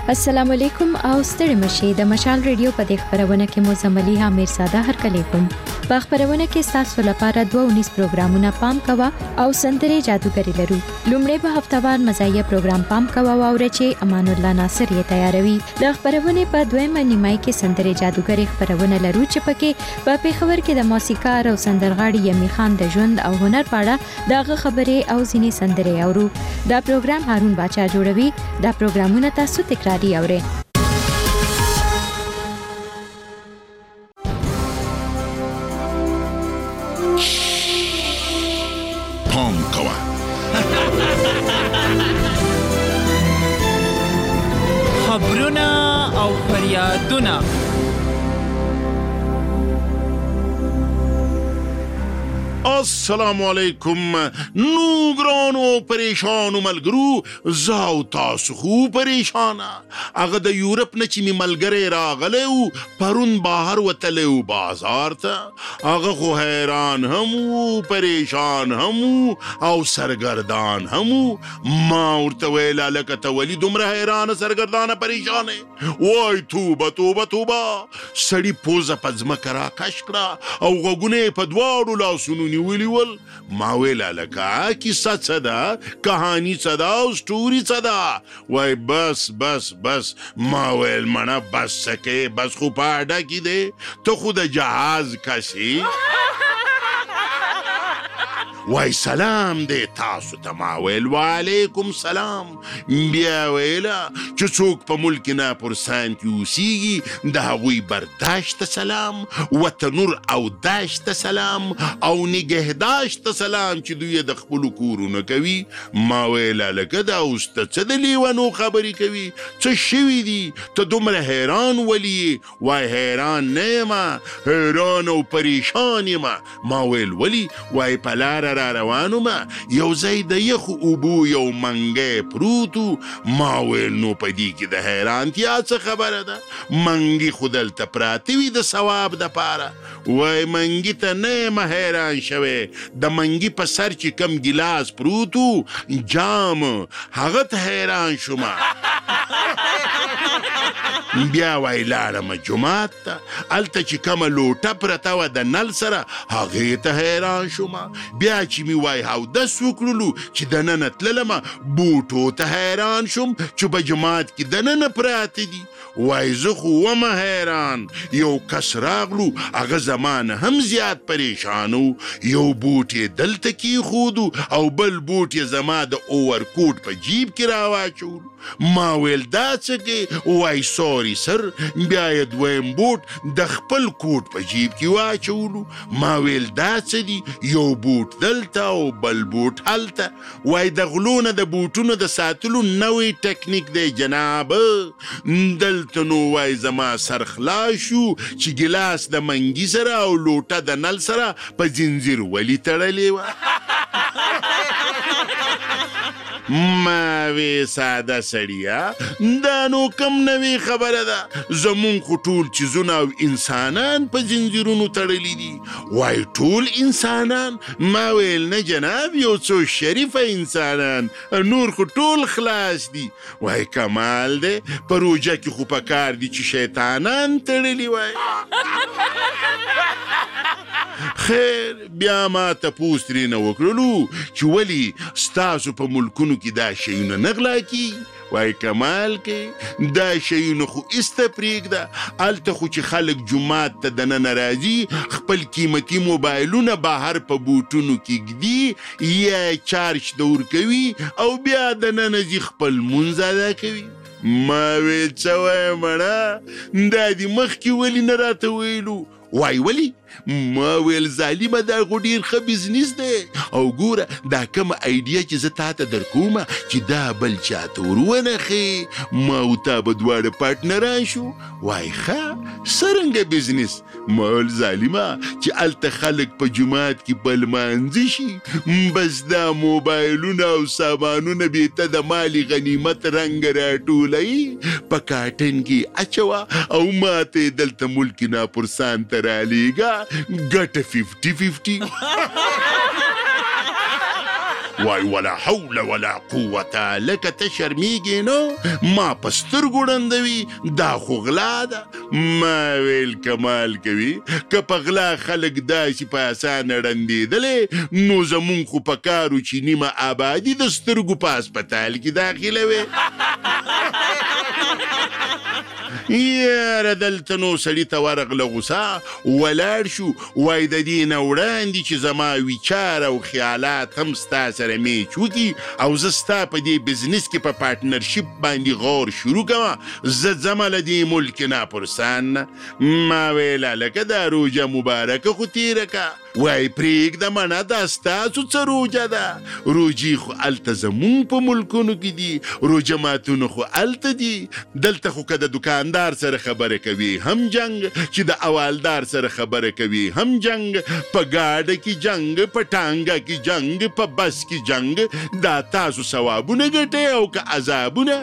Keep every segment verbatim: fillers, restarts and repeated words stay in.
السلام علیکم او ستړي مشي د مشال ریډیو په دې خبرونه کې مو زملي ها میرزاده هر کله کوم په خبرونه کې تاسو لپاره دوه ونیس پروګرامونه پام کوا او سندري جادوګری لرو. لومړی په هفتوار مزاحیه پروګرام پام کوا او ورچې امان الله ناصر یې تیاروي. د خبرونه په دویمه نیمای کې سندري جادوګری خبرونه لرو چې پکې په پیښور کې د موسیقار او سندرغاړي یمي خان د ژوند او هنر په اړه دغه خبرې او ځینې سندري اورو. دا پروګرام هارون باچا جوړوي. دا پروګرامونه تاسو تکرار دی اورئ. پام کوه. خبرونه او فریادونه. السلام علیکم. نو ګرانو پریشانو ملګرو، زه او تاسو خو پریشانه. هغه د یورپ نه چې مې ملګری راغلی و پرون بهر وتلی و بازار ته، هغه خو حیران هم و، پریشان هم و او سرګردان هم و. ما ورته ویل هلکه ته ولې دومره حیرانه سرګردانه پریشانه؟ وای توبه توبه توبه. سړي پوزه په ځمکه راکش کړه او غوږونه یې په دواړو لاسونو نیولي ول. ما ویل هلکه کیسه څه ده، کهاني څه ده او سټوري څه ده؟ وای بس بس بس. ما ویل مړه بس څه کوې، بس خو په اډه کې دی، ته خو د جهاز کسي. وای سلام دی تاسو ته. ما ویل وعلیکم سلام. بیا ویله چې څوک په ملک ناپرسان کې اوسیږي د هغوی برداشت ته سلام، وطنور او داشت ته سلام او نگهداشت ته سلام چې دوی د خپلو کورونه کوي. ما ویل هلکه دا اوس ته څه د لیونو خبرې کوي، څه شوي دي، ته دومره حیران ولې یې؟ وای حیران نه یمه، حیران او پریشان یمه. ما ویل ولې؟ وای په لاره را روانو ما یو ځای د یخو اوبو یو منګی پروتو. ما ویل نو په دې کې د حیرانتیا څه خبره ده؟ منګي خو دلته پراته وي د ثواب دپاره. وای منګي ته نه یم حیران شوی، د منګي په سر چې کم ګیلاس پروتو جام، هغه ته حیران شومه. بیا وای لاړم جومات ته، هلته چې کومه لوټه پرته وه د نل سره، هغې ته حیران شومه. بیا چې مې وای اودس وکړلو چې دننه تللمه، بوټو ته حیران شوم چې په جومات کې دننه پراته دي. وای زه خو ومه حیران. یو کس راغلو، هغه زمانه هم زیات پریشان و. یو بوټ یې دلته کېښودو او بل بوټ یې زما د اوورکوټ په جیب کې راواچولو. ما ویل دا څه کې؟ وای سوري سر. بیا یې دویم بوټ د خپل کوټ په جیب کې واچولو. ما ویل دا څه دي؟ یو بوټ دلته او بل بوټ هلته. وای د غلونه د بوټونو د ساتلو نوی ټکنیک دی جناب. دلته نو وای زما سر خلاص شو چې ګیلاس د منګي سره او لوټه د نل سره په زنځیر ولې تړلې وه. ما وی ساده سړیه، دا نو کم نوی خبره ده، زمون خو ټول چیزونه او انسانان په زنځیرونو تړلی دي. وای ټول انسانان؟ ما ویل نه جناب، یو څو شریفه انسانان، نور خو ټول خلاص دي. وای کمال دی، په روژه کې خو په کار دي چې شیطانان تړلی وای. خیر بیا ما تپوس ترېنه وکړلو چې ولې ستاسو په ملکونو کې دا شیونه نه غلا کېږي؟ وای کمال کې دا شیونه خو ایسته پرېږده، هلته خو چې خلک جومات ته دننه راځي خپل قیمتي موبایلونه بهر په بوټونو کې ږدي یا چارج ته ورکوي او بیا دننه ځي خپل لمونځ ادا کوي. ما ویل څه وایم مړه، دا دې مخکې ولې نه راته ویلو؟ وای ولی؟ ما ویل ظالمه دا خو ډېر ښه بزنس دی، او ګوره دا کومه ایډیا چې زه تا ته در کومه چې دا بل چاته ور ونښې، ما او تا به دواړه پارټنران شو. وای ښه څرنګه بزنس؟ ما ویل ظالمه چې هلته خلک په جومات کې په لمانځه شي، بس دا موبایلونه او سامانونه بېرته د مالي غنیمت رنګ راټولوي، په کاټن کې اچوه او ما ته یې دلته ملک ناپرسان ته رالیږه، ګټه ففټي ففټي. وای ولا حول ولا قوته لکه ته شرمیږې نو ما په سترګو ړندوي دا خو غلا ده ما ویل کمال کوي که په غلا خلک داسې په اسانه ړندېدلې نو زمونږ خو په کارو چې نیمه آبادي د سترګو په هسپتال کې داخلوي یاره دلته نو سړي ته ورغله غوسه ولاړ شو وای د دې نه وړاندې چې زما ویچار او خیالات هم ستا سره میچ وکړي او زه ستا په دې بزنس کې په پارټنرشپ باندې غور شروع کوم زه ځمه له دې ملک ناپرسان نه ما ویل هلکه دا روژه مبارکه خو تېره که وای پرېږده منه دا ستاسو څه روژه ده روژې خو هلته زمونږ په ملکونو کې دي روژه ماتونه خو هلته دي دلته خو که د دکاندار سره خبره کوي هم جنگ چې د اوالدار سره خبره کوي هم جنگ په ګاډه کې جنگ په ټانګه کې جنگ په بس کې جنگ دا تاسو ثوابونه ګټئ او که عذابونه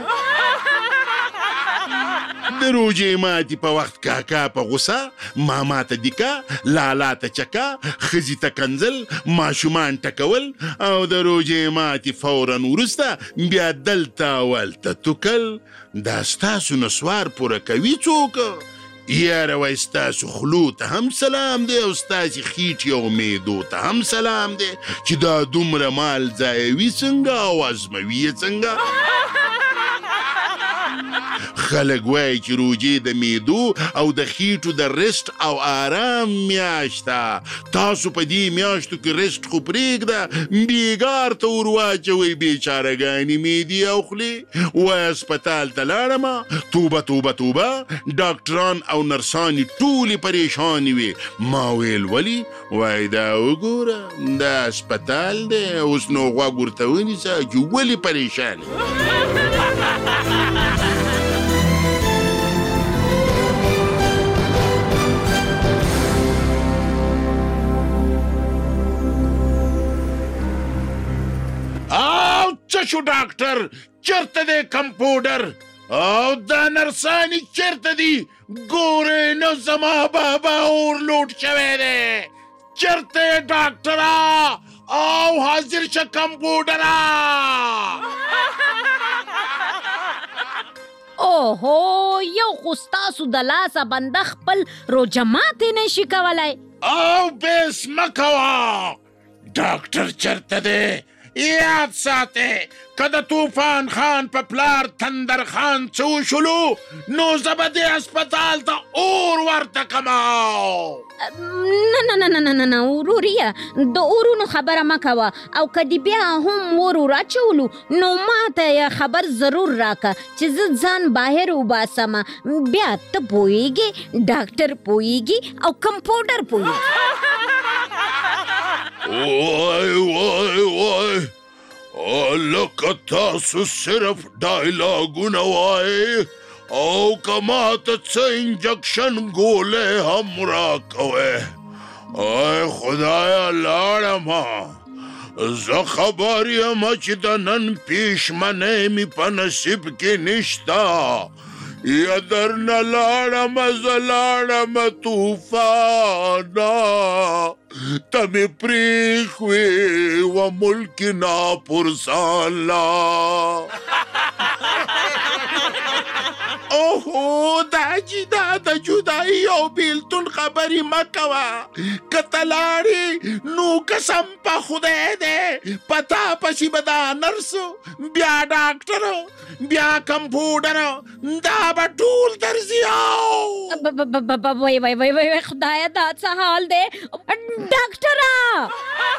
د روژې ماتي په وخت کاکا په غوسه ماما ته دیکا لالا ته چکا ښځې ته کنځل ماشومان ټکول او د روژې ماتي فورا وروسته بیا دلته اولته توکل دا ستاسو نسوار پوره کوي څوک یاره وای ستاسو خلو ته هم سلام دی او ستاسې خیټې او معدو ته هم سلام دی چې دا دومره مال ضایوي څنګه او ازموي یې څنګه خلک وایي چې روژې د معدو او د خیټو د رست او آرام میاشته تاسو په دې میاشتو کې رست خو پرېږده بیګار ته ور واچوئ بیچارهګانې معدې او خولې وای هسپتال ته لاړمه توبه توبه توبه ډاکټران او نرسانې ټولې پریشانې وې ما ویل ولې وای دا وګوره دا هسپتال دی اوس نو غوږ ورته ونیسه چې ولې پریشان او څه شو ډاکټر چېرته دی کمپوډر او دا نرسانې چېرته دي ګورې نو زما بابا اورلوډ شوی دی چېرته یې ډاکټره او حاضر شه کمپوډره اوهو یو خو ستاسو د لاسه بنده خپل روژه ماتې نشي کولی او بیس مه کوه ډاکټر چېرته دی یاد ساته که د طوفان خان په پلار تندر خان څه وشولو نو زه به دې هسپتال ته اور ورته کما نه نه نه نه نه نه وروریه د اورونو خبره مه کوه او که دې بیا هم اور وراچولو نو ما ته یې خبر ضرور راکه چې زه ځان بهر وباسمه بیا ته پوهیږې ډاکټر پوهیږي او کمپوډر پوهیږي وای وای وای لکه تاسو صرف ډایلاګونه وایئ او که ماته څه انجکشن ګولۍ هم راکوئ ای خدایه لاړمه زه خبر یم چې د نن پیشمنۍ مې په نصیب کې نشته یا درنه لاړمه زه لاړمه طوفانه ته مې پرېښوې و ملک ناپرسان لا اوهو دا چې دا د جدایي او بیلتون خبرې مه کوه که ته لاړې نو قسم په خدای دی په تا پسې به دا نرس بیا ډاکټر بیا کمپوډر دا به ټول درځي او وای وای وای وای خدایه دا څه حال دی ډاکټره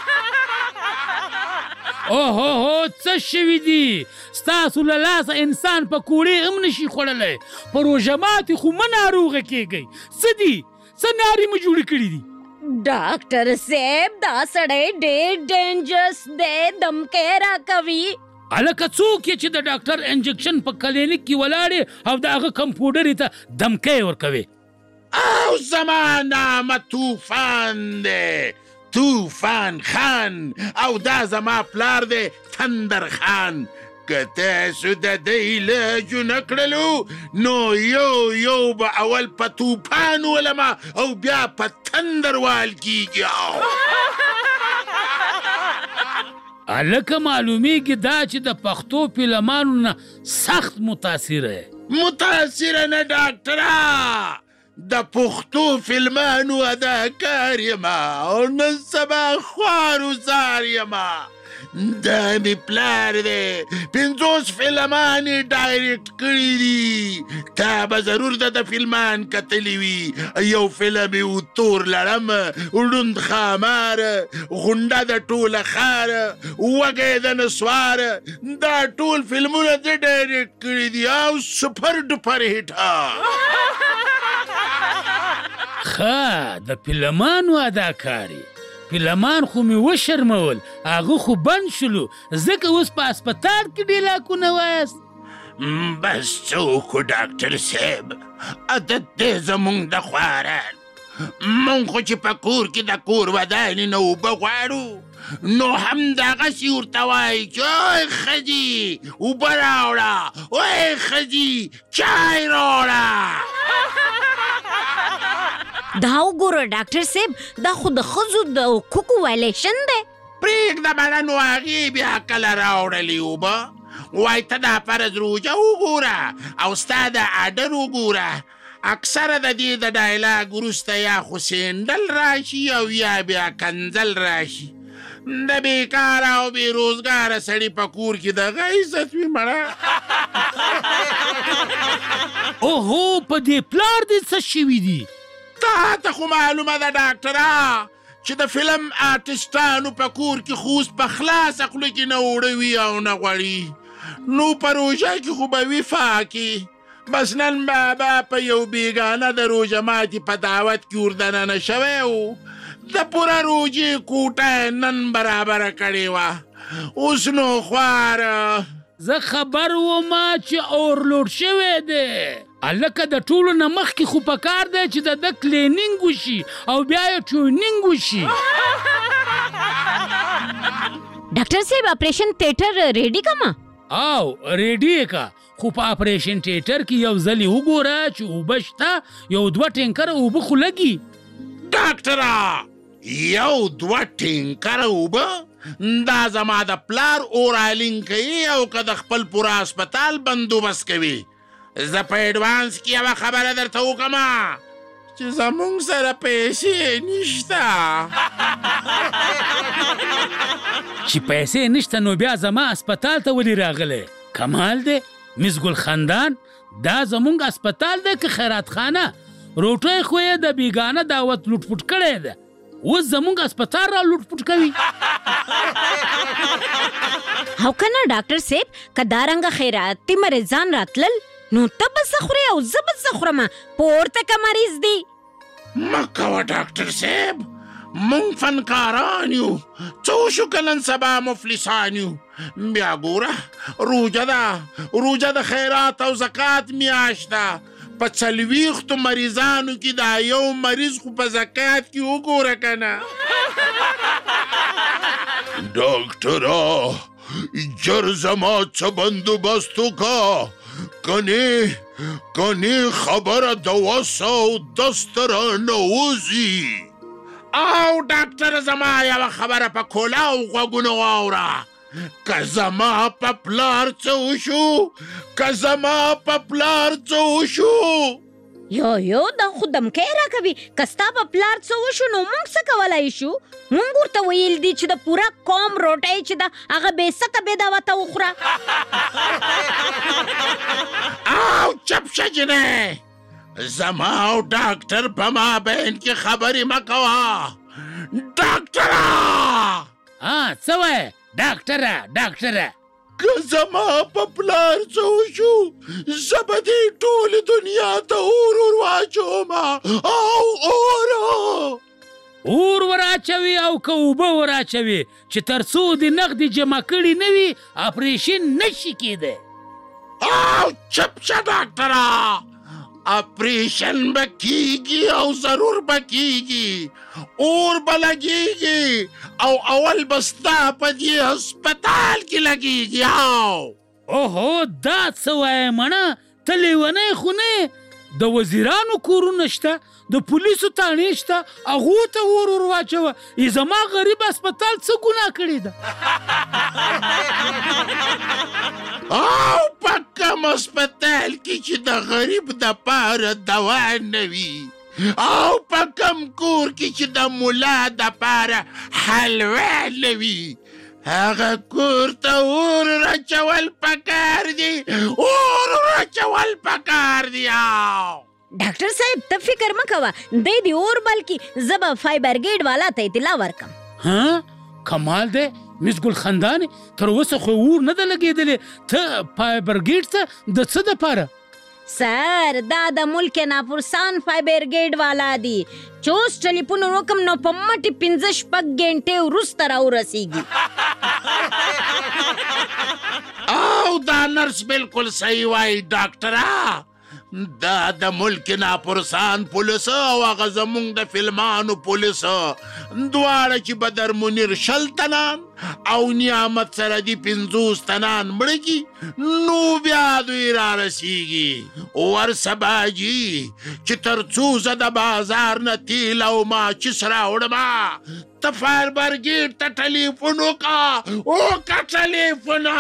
اوهو هو څه شوي دي ستاسو له لاسه انسان په کوړې هم نشي خوړلی په روژه ماتې خو مه ناروغه کېږئ څه دي څه نارې مو جوړې کړي دي ډاکټر صاحب دا سړی ډېر ډینجرس دی دمکې راکوي هلکه څوک یې چې د ډاکټر انجکشن په کلینیک کې ولاړې او د هغه کمپوډرې ته دمکۍ ورکوي او زما نامه طوفان دی طوفان خان او دا زما پلار دی تندر خان که تاسو د دی لاجو نه کړلو نو یو یو به اول په طوفان ولمه او بیا په تندر وال کیږي هلکه معلومیږي دا چې د پښتو فلمانو نه سخت متاثره متاثره نه ډاکټره د پښتو فلمانو اداکار یما او نن سبا خوارو زار یما دا می پلار دی پنځوس فلمان یې ډایرکټ کړي دي تا به ضرور د د فلمان کتلی وي یو فلم یې و تور لړم ړوند ښامار غونډه د ټوله ښار وږی د نسوار دا ټول فلمونه دې ډایرکټ کړي دي او سپر ډوپر هټ ښه د فلمانو اداکاري فلمان خو مې وشرمول هغه خو بند شلو ځکه اوس په اسپتال کې ډیلاکونه وایاست بس څه وکړو ډاکټر صاحب عادت دی زموږ د خواران موږ خو چې په کور کې د کور ودانې نه اوبه غواړو نو همدغسې ورته وایي چې اوی ښځې اوبه راوړه اوی ښځې چای راوړه دا وګوره ډاکټر صاحب دا خو د ښځو د حقوقو وایلیشن دی پرېږده بله نو هغې بیا کله راوړلې اوبه وایي ته دا فرض روژه وګوره او ستا د اډر وګوره اکثره د دې د ډایلاګ وروسته یا خو سینډل راشي او یا بیا کنځل راشي د بېکاره او بېروزګاره سړي په کور کې دغه عزت وي مړه اوهو په دې پلار دې څه شوي دي تا ته خو معلومه ده ډاکټره چې د فلم آرټسټانو په کور کې خو اوس په خلاصه خوله کې نه اوړه وي او نه غوړي نو په روژه کې خو به وي فاکې بس نن بابا په یو بیګانه د روژه ماتي په دعوت کې وردننه شوی و د پوره روژې کوټه نن برابره کړې وه اوس نو خواره زه خبر ومه چې اورلوډ شوی دی هلکه د ټولو نه مخکې خو پکار دی چې د ده کلینینګ وشي او بیا یې ټیونینګ وشي ډاکټر صاحب اپریشن تیټر ریډي کما او ریډي یې کا خو په اپریشن تیټر کې یو ځلې وګوره چې اوبه شته یو دوه ټینکره اوبه خو لګي ډاکټره یو دوه ټینکره اوبه دا زما د پلار اورالینګ کوي او که د خپل پوره اسپتال بندوبست کوي زه په ایډوانس کې یوه خبره درته وکړمه چې زموږ سره پیسې نشته چې پیسې نشته نو بیا زما اسپتال ته ولې راغلی کمال دی مس ګل خندان دا زموږ اسپتال دی که خیرات خانه روټۍ خو یې د بیګانه دعوت لوټ پوټ کړی ده اوس زموږ اسپتال را لوټ پوټ کوي او که نه ډاکټر صاحب که دارنګه خیراتي مریضان راتلل نو ته به څه خورې او زه به څه خورم پورته که مریض دی مه کوه ډاکټر صاحب موږ فنکاران یو څه وشو که نن سبا مفلسان یو بیا ګوره روژه ده روژه د خیرات او زکات میاشت ده په څلوېښتو مریضانو کې دا یو مریض خو په زکات کې وګوره که نه ډاکټره جر زما څه بندوبست وکړه کنې کنې خبره د وس او دست رانه وځي او ډاکټر زما یوه خبره په کولاو غوږونو واوره که زما په پلار څه وشو که زما په پلار څه وشو یو یو دا خو دمکی راکوي که ستا په پلار څه وشو نو موږ څه کولی شو موږ ورته ویل دي چې د پوره قوم روټۍ چې ده هغه بېسکه بې دعوته وخوره او چپ شه جنۍ زما او ډاکټر په مابین کې خبرې مه کوه ډاکټره څه وایې ډاکټره ډاکټره که زما په پلار څه وشو زه به دې ټولې دنیا ته اور ور واچوم او اور اور ور اچوي او که اوبه ور اچوي چې تر څو د نغدې جمع کړي نه وي اپریشن نشي کېدی او چپ شه ډاکټره اپریشن به کیږي او ضرور به کیږي اور به لګیږي او اول به ستا په دې هسپتال کې لګیږي او اوهو دا څه وایې مړه ته لیونی خو نه د وزیرانو کورونه شته، د پولیسو تاڼې شته، هغو ته اور ور واچوه. ای زما غریب هسپتال څه ګناه کړې ده؟ او په کوم هسپتال کې چې د غریب دپاره دوا نه وي، او په کوم کور کې چې د ملا دپاره حلوا نه وي، هغه کور ته اور راچول پکار دي، اور راچول پکار دي. ډاکټر صاحب ته فکر مه کوه، دی دې اور بلکې زه به فایر بریګیډ والا ته اطلاع ورکم. ها کمال دی مس ګل خندانې، تر اوسه خو اور نه ده لګېدلې، ته فایر بریګیډ ته د څه دپاره؟ سر دا د ملک ناپرسان فایر بریګیډ والا دي، چې اوس ټلیفون وکم نو په مټې پنځه شپږ ګنټې وروسته راورسېږي. او دا نرس بالکل صحیح وایي ډاکټره، دا د ملک ناپرسان پولیس او هغه زمونږ د فلمانو پولیس دواړه چې بدر منیر شل تنان او نعمت سره دي پنځوس تنان مړه کي، نو بیا دوی رارسیږي ورسبا جي چې تر څو زه د بازار نه تیل او ماچس راوړمه، ته فایر بریګیډ ته ټلیفون وکړه، وکړه ټلیفونه.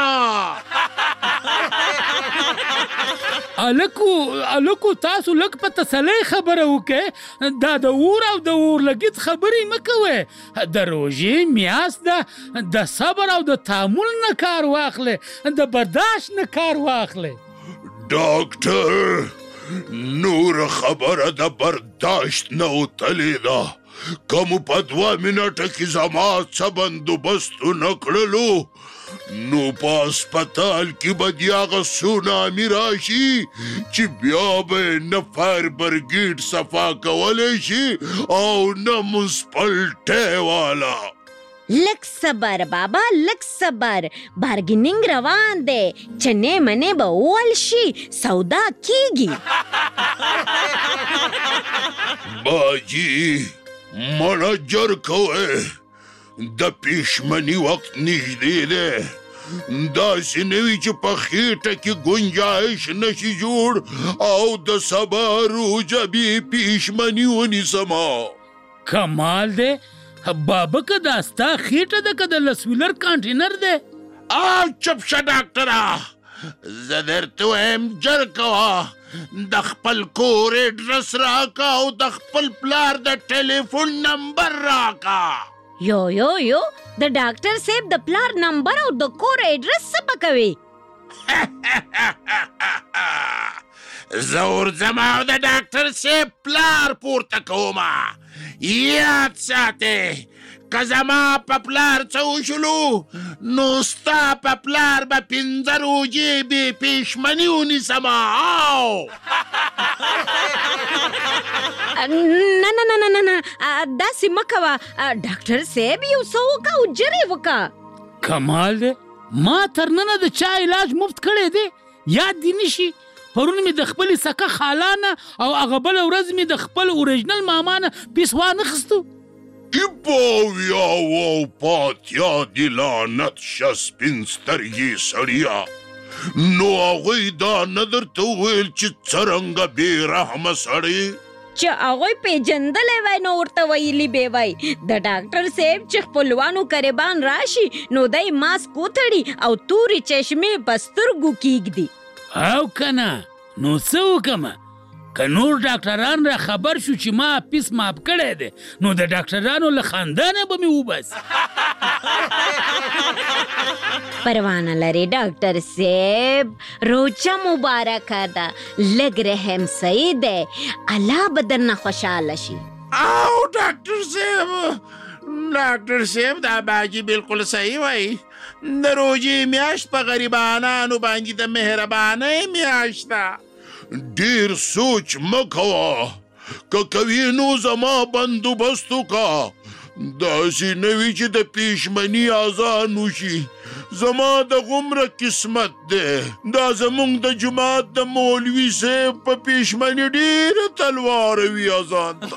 الکو الکو تاسو لږ په تسلۍ خبره وکړئ، دا د اور او د اورلګیت خبرې مه کوئ. د روژې میاشت ده، د صبر او د تحمل نه کار واخلئ، د برداشت نه کار واخلئ. ډاکټر نور خبره د برداشت نه وتلې ده، که مو په دوه منټه کې زما څه بندوبست ونه کړلو، نو په هسپتال کې به د هغه سونامي راشي چې بیا به نه فایر بریګیډ صفا کولی شي او نه منسپلټۍ والا. لږ صبر بابا، لږ صبر، بارګیننګ روان دی، چنې منې به وول شي، سودا کیږي. باجي منجر کوئ، د پیشمني وخت نږدې دی، داسې نه وي چې په خېټه کې ګنجایش نشي جوړ او د سبا روژه بې پیشمني ونیسمه. کمال دی بابا، که دا ستا خېټه ده که د لسویلر کانټینر دی؟ او چپ شه ډاکټره، زه درته وایم جر کوه، د خپل کور اډرس راکه او د خپل پلار د ټلیفون نمبر راکه. یو یو یو د ډاکټر صاحب د پلار نمبر او د کور اډرس څه پکوي؟ زه ورځم او د ډاکټر صاحب پلار پورته کومه. یاد ساتئ، که زما په پلار څه وشلو، نو ستا په پلار به پنځه روژې بې پیشمني ونیسمه. او نه نه نه نه نه نه داسې مه کوه ډاکټر صاحب، یو څه وکړه او جرې وکړه. کمال دی ما تر ننه د چا علاج مفت کړی دی، یاد دې نشي؟ پرون مې د خپلې سکه خالانه او هغه بله ورځ مې د خپل اوریجنل ماما نه پیس وانخیستو. ای باویا او پاتیا دې لعنت شه سپین سترګې سړیه، نو هغوی دا نه درته وویل چې څرنګه بې رحمه سړی؟ چې هغوی پیژندلی وای نو ورته ویلي به وای. د ډاکټر صاحب چې خپلوانو قریبان راشي نو دی ماسک وتړي او تورې چشمې په سترګو کیږدي. او که نه نو څه وکړمه؟ که نور ډاکټران را خبر شو چې ما پیس ماپ کړی دی، نو د ډاکټرانو له خاندانه به مې وباسي. پروانه لري ډاکټر صاحب، روجه مبارکه ده، لږ رحم صحیح دی، الله به درنه خوشحاله شي. او ډاکټر صاحب ډاکټر صاحب دا باجي بالکل صحیح وایي، د روژې میاشت په غریبانانو باندې د مهربانۍ میاشت ده. ډیر سوچ مه کوه، که کوي نو زما بندوبست وکړه، داسې نه وي چې د پیشمني اذان وشي. زما د غومره قسمت دی، دا زمونږ د جومات د مولوي صاحب په پیشمني ډېره تلواره وي اذان ته.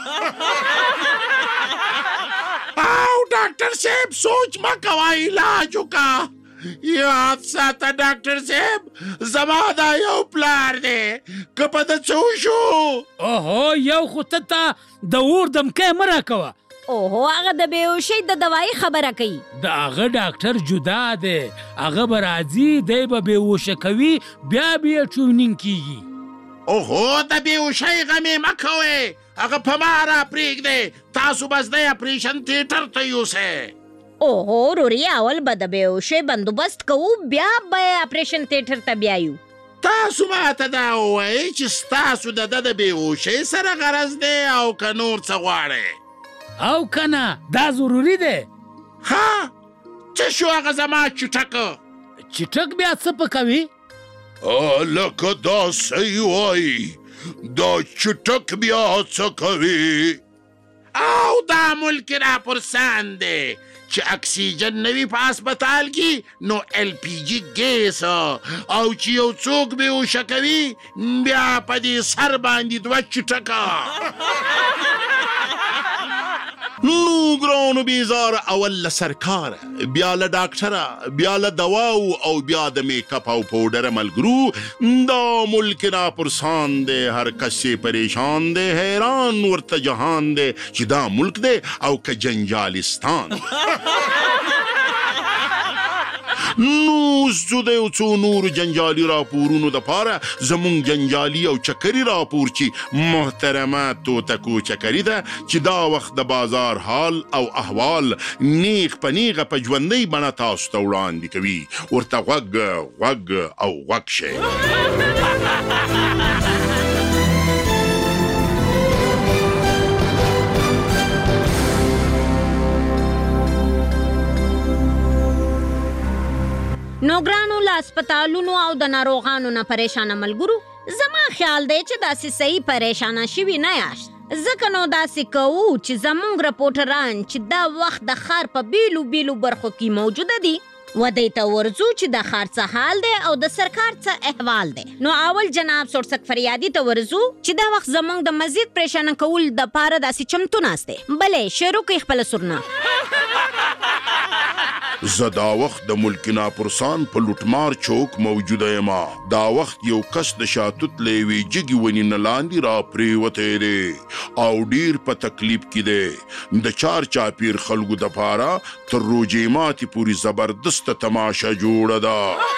او ډاکټر صاحب سوچ مه کوه، علاج وکړه، یاد ساته ډاکټر صاحب، زما دا یو پلار دی، که په ده څه وشو. اوهو یو خو ته ته د اور دمکی مه راکوه. اوهو هغه د بېهوشۍ د دوایي خبره کوي. د هغه ډاکټر جدا دی، هغه به راځي، دی به بېهوشه کوي، بیا به یې ټیونینګ کېږي. اوهو د بېهوشۍ غم یې مه کوئ، هغه په ما را پرېږدئ، تاسو بس دی اپریشن تیټر ته یوسئ. اوهو روري اول به د بېهوشۍ بندوبست کوو، بیا به یې اپریشن تیټر ته بیایو. تاسو ماته دا ووایئ چې ستاسو د ده د بېهوشۍ سره غرض دی او که نور څه غواړئ؟ او کنه دا ضروري دی. ها څه شو هغه زما چټک؟ چټک بیا څه پکوي؟ لکه دا صحیح وایي، دا چټک بیا څه کوي؟ او دا ملک را پرسان دی چې اکسیجن نوي په هسپتال کې نو ایل پی جي ګیس، او چې یو څوک بېهوشه کوي بیا په دې سر باندې دوه چټکه. نو ګرانو بیزار، اول له سرکاره، بیا له ډاکټره، بیا له دواو او بیا د میک اپ او پوډر ملګرو، دا ملک را پرسان دی، هر کس یې پریشان دی، حیران ورته جهان دی چې دا ملک دی او که جنجالستان. نو زه د یو څو نورو جنجالي راپورونو دپاره زمونږ جنجالي او چکري راپور چې محترمه توتکو چکري ده، چې دا وخت د بازار حال او احوال نیغ په نیغه په ژوندۍ بڼه تاسو ته وړاندې کوي. ورته غوږ غوږ او غوږ شئ. نو ګرانو له هسپتالونو او د ناروغانو نه پریشانه ملګرو، زما خیال دی چې داسې صحیح پریشانه شوي نه یاست، ځکه نو داسې کوو چې زموږ رپورټران چې دا وخت د ښار په بیلو بیلو برخو کې موجوده دي، ودې ته ورځو چې د ښار څه حال دی او د سرکار څه احوال دی. نو اول جناب سورسک فریادي ته ورځو چې دا وخت زموږ د مزید پریشانه کول دپاره داسې چمتو ناست دی. بلې شروع کوي خپله سرنا. زه دا وخت د ملک ناپرسان په لوټمار چوک موجوده یم. دا وخت یو کس د شاتوت له یوې جګې ونې نه لاندې را پرېوتی دی او ډېر په تکلیف کې دی. د چار چاپیر خلکو دپاره تر روژې ماتې پورې زبردسته تماشه جوړه ده.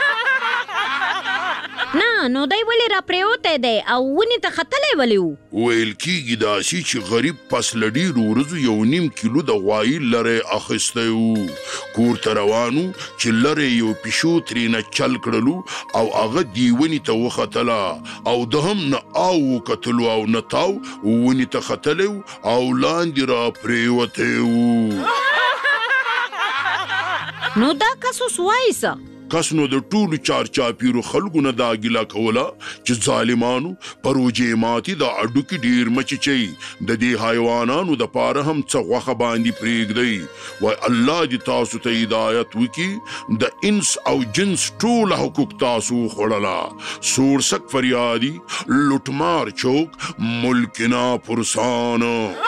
نه نو دی ولې را پرېوتی دی او ونې ته ختلی ولې و؟ ویل کېږي داسې چې غریب پس له ډېرو ورځو یو نیم کیلو د غوایي لری اخیستی و. کور ته روانو چې لری یو پیشو ترېنه چل کړلو او هغه دې ونې ته وختله او ده هم نه آو وکتلو او نه تاو، ونې ته ختلی و او لاندې را پرېوتی و. نو دا کس اوس وایي څه؟ کس نو د ټولو چار چاپیرو خلکو نه دا ګیله کوله چې ظالمانو په روژې ماتې دا اډوکې ډېر مچچئ، د دې حیوانانو دپاره هم څه غوښه باندې پرېږدئ. وای الله دې تاسو ته هدایت وکړي، د انس او جنس ټوله حقوق تاسو وخوړله. سورسک فریادي، لوټمار چوک، ملک ناپرسان.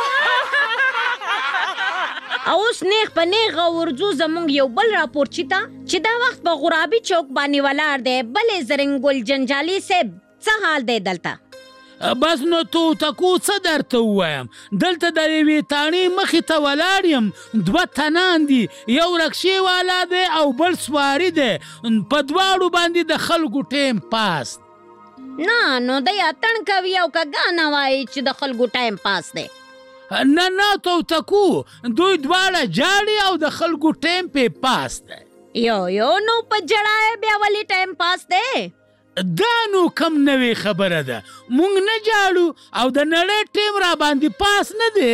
اوس نیغ په نیغه ورځو زموږ یو بل راپورچي ته چې دا وخت په غرابي چوک باندې ولاړ دی. بلې زرنګ ګل جنجالي صاحب څه حال دی دلته؟ بس نو توتکو څه درته ووایم، دلته د یوې تاڼې مخې ته ولاړ یم، دوه تنان دي، یو رکشې والا دی او بل سواري دی، په دواړو باندې د خلکو ټیم پاس. نه نو دی اتڼ کوي او که ګانه وایي چې د خلکو ټایم پاس دی. نه نه توتکو، دوی دواړه جاړي او د خلکو ټیم پې پاس دی. یو یو نو په جړای بیا ولې ټایم پاس دی؟ دا نو کم نوې خبره ده، مونږ نه جاړو او د نړۍ ټیم را باندې پاس نه دی.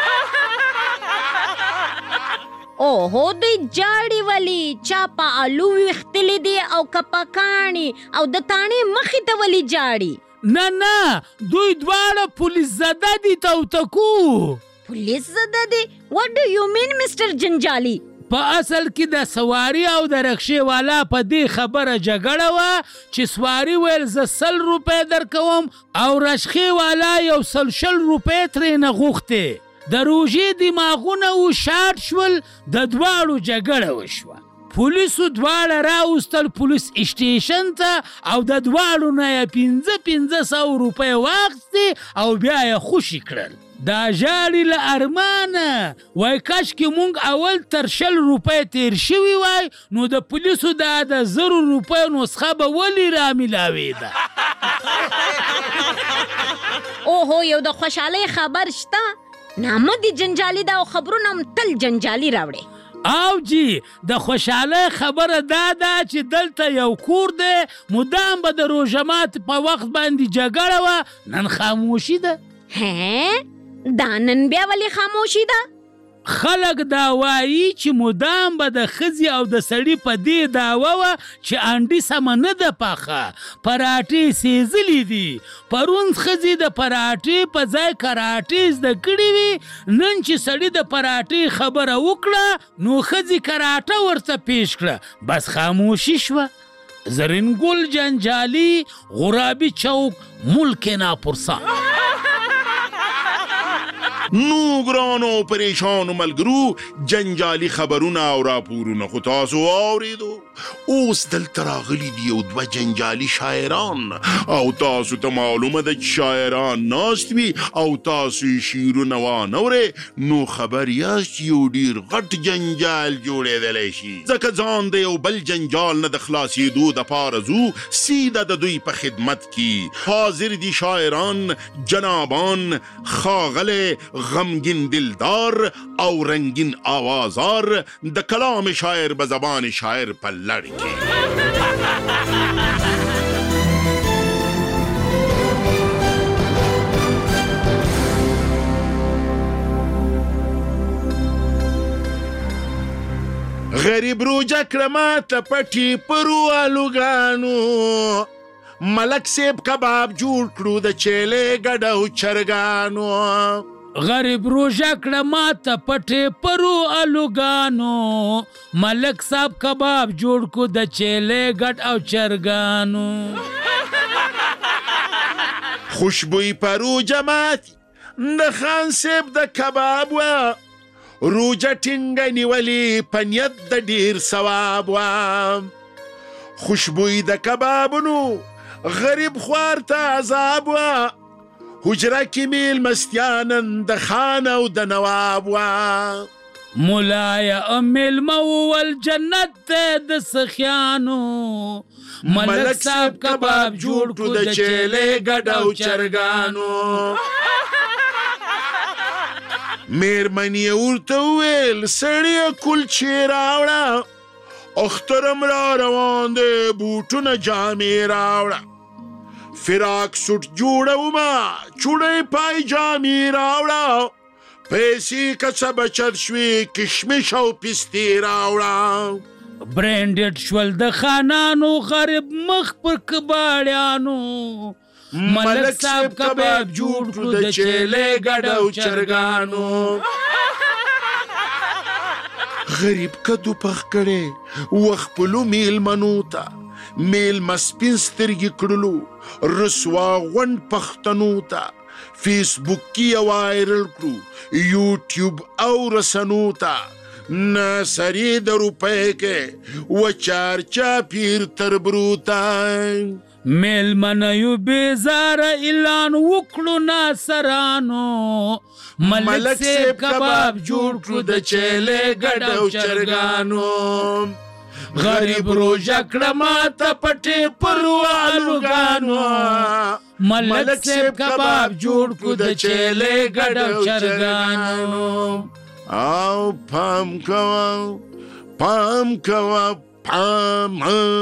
اوهو دوی جاړي ولي، چا په الو ویختلی دي او که په کاڼي، او د تاڼې مخې ته ولي جاړي؟ نه نه دوی دواړه پولیس زده دي توتکو. پولیس زده دي؟ what do you mean مسټر جنجالي؟ په اصل کې د سواري او د رکشې والا په دې خبره جګړه وه چې سواري ویل زه سل روپۍ درکوم او رشخې والا یو سل شل روپۍ ترېنه غوښتې. د روژې دماغونه و شاټ شول، د دواړو جګړه وشوه. پولیسو دواړه راوستل پولیس اسټیشن ته او د دواړو نه یې پنځه پنځه سوه روپۍ واخیستې او بیا یې خوشي کړل. دا ژاړي له ارمانه وای کاشکې مونږ اول تر شل روپۍ تیر شوي وای نو د پولیسو دا د زرو روپیو نسخه به ولې رامیلاوېده. اوهو یو د خوشحالۍ خبر شته؟ نامه دې جنجالي ده او خبرونه هم تل جنجالي راوړي. او جی د خوشحالۍ خبره دا ده چې دلته یو کور دی مدام به د روژه ماتي په وخت باندې جګړه وه نن خاموشي ده. هې دا نن بیا ولې خاموشي ده؟ خلک دا وایي چې مدام به د ښځې او د سړي په دې دعوه وه چې انډي سمه نه ده پاخه پراټې سېزلي دي. پرون ښځې د پراټې په ځای کراټې زده کړې وي نن چې سړي د پراټې خبره وکړه نو ښځې کراټه ورته پیش کړه بس خاموشي شوه. زرین ګل جنجالي غرابي چوک ملک ناپرسان. نو ګرانو پریشانو ملګرو جنجالي خبرونه او راپورونه خو تاسو واورېدو. اوس دلته راغلي دي یو دوه جنجالي شاعران او تاسو ته معلومه ده چې شاعران ناست وي او تاسو یې شعرونه وانورئ نو خبر یاست چې یو ډېر غټ جنجال جوړېدلی شي. ځکه ځان د یو بل جنجال نه د خلاصېدو دپاره ځو سیده د دوی په خدمت کې حاضر دي شاعران جنابان ښاغلی غمگین دلدار او رنگین آوازار د کلام شاعر به زبان شاعر په لړ کې. غریب روجه کړه ته پټي پرو الوګانو ملک سیب کباب جوړ کړو د چیلې ګډ او چرګانو. غریب روژه کړه ماته پټې پرو الوګانو ملک صاحب کباب جوړ کو د چیلې ګډ او چرګانو. خوشبوی پرو جماعت د خان صاحب د کباب و روجه ټینګه نیولې په نیت د ډېر ثواب و. خوشبوی د کبابونو غریب خوار ته عذاب و حجره کې میل مستیانن د خان او د نواب و. مولایا میلمه وول جنت ته د سخیانو ملک صاحب کباب جوړ کړو د چیلې ګډ او چرګانو. میرمنې ورته وویل سړیه کلچې راوړه اخترم را روان دی بوټونه جامې راوړه. فراق سوټ جوړومه چوړی پایجامې راوړه پیسې که څه بچت شوې کشمش او پستې راوړه. برینډډ شول د خانانو غریب مخ پر کباړیانو ملک صاحب کباب جوړ کړو د چیلې ګډ او چرګانو. غریب کدو پخ کړی وخپلو میلمنو ته میلمه سپین سترګې کړلو رسوا غونډ پښتنو ته فیسبوک کې یې وایرل کړو یوټیوب او رسنو ته نه سرې د روپۍ کې و چارچا پیر تر بروته. میلمنیو بیزاره اعلان وکړو ناصرانو ملک صاحب کباب جوړ کړو د چیلې ګډ او چرګانو. غریب روژه کړه ماته پټې پرو الوګانو ملک صاحب کباب جوړ کړو د چیلې ګډ او چرګانو. او پام کوه پام کوه پام.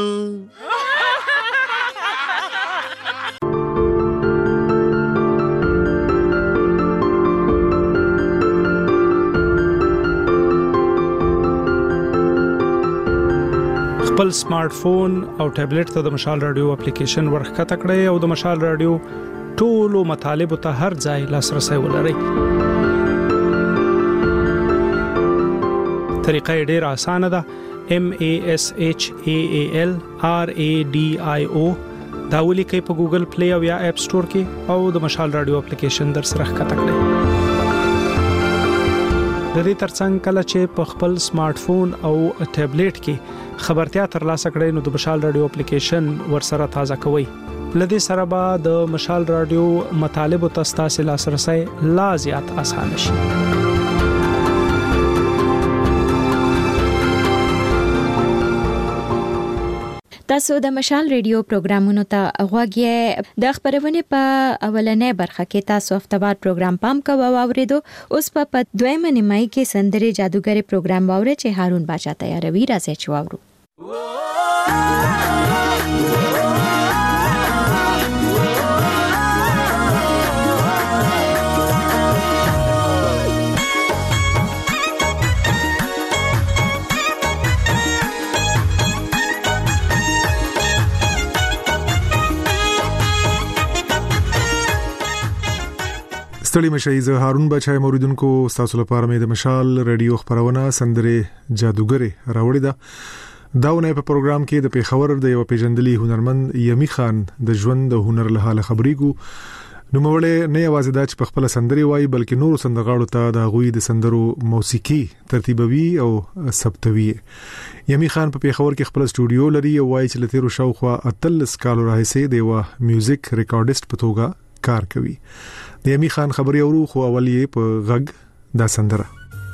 خپل سمارټ فون او ټابلیټ ته د مشال رادیو اپلیکیشن ورخکته کړئ او د مشال رادیو ټولو مطالبه ته هر ځای لاسرسي ولرئ. طریقه ډیره اسانه ده. M A S H A A L R A D I O دا ولیکئ په ګوګل پلی او یا اپ سٹور کې او د مشال رادیو اپلیکیشن در سره ښکته کړئ. د دې ترڅنګ کله چې په خپل سمارټ فون او ټابلیټ کې خبرتیا ترلاسه کړئ نو د مشال رادیو اپلیکیشن ورسره تازه کوئ. لدې سره به د مشال رادیو مطالب او تاسو لاسرسي لا زیات آسان شي. تاسو د مشال ریډیو پروګرامونو ته غوږی د خبرونه په اولنې برخه کې تاسو هفتهوار پروګرام پام کوو اوریدو. اوس په دویمه نیمای کې سندري جادوګری پروګرام واوري چې هارون باشا تیاروي راځي چې واورو. ستړي مشي زه هارون بچای موریدونکو تاسو لپاره مې د مشال رادیو خبرونه سندره جادوګری راوړی دا داونه په پروګرام کې د پیښور د یو پیژندلي هنرمند یمی خان د ژوند د هنر له حاله خبرېګو. نو موړې نه یوازې د په خپل سندري وای بلکې نورو سندرغاړو ته د غوي د سندرو موسیقي ترتیبوي او ثبتوي. یمی خان په پیښور کې خپل سټوډیو لري او وای چې لته شاوخوا اتلس کال راهیسې د یو میوزیک ریکارډیست په توګه کار کوي. د یمی خان خبري اورو خو اولیه په غږ دا سندره.